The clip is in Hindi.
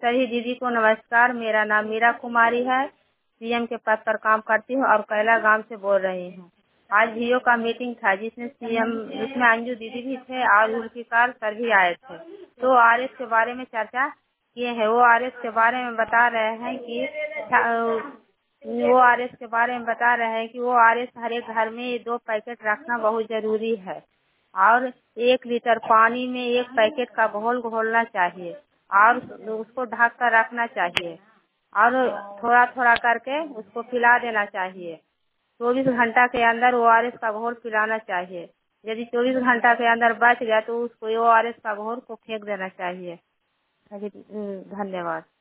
सभी दीदी को नमस्कार। मेरा नाम मीरा कुमारी है। सीएम के पद पर काम करती हूँ और कैला गांव से बोल रही हूँ। आज वीओ का मीटिंग था जिसमें अंजू दीदी भी थे और जुल्फिकार सर भी आए थे। तो आरएस के बारे में चर्चा किए हैं। वो आरएस के बारे में बता रहे हैं कि वो आरएस हर एक घर में 2 पैकेट रखना बहुत जरूरी है और 1 लीटर पानी में 1 पैकेट का घोल घोलना चाहिए और उसको ढक कर रखना चाहिए और थोड़ा थोड़ा करके उसको पिला देना चाहिए। 24 घंटा के अंदर ओआरएस का घोल पिलाना चाहिए। यदि 24 घंटा के अंदर बच गया तो उसको ओआरएस का घोल को फेंक देना चाहिए। धन्यवाद।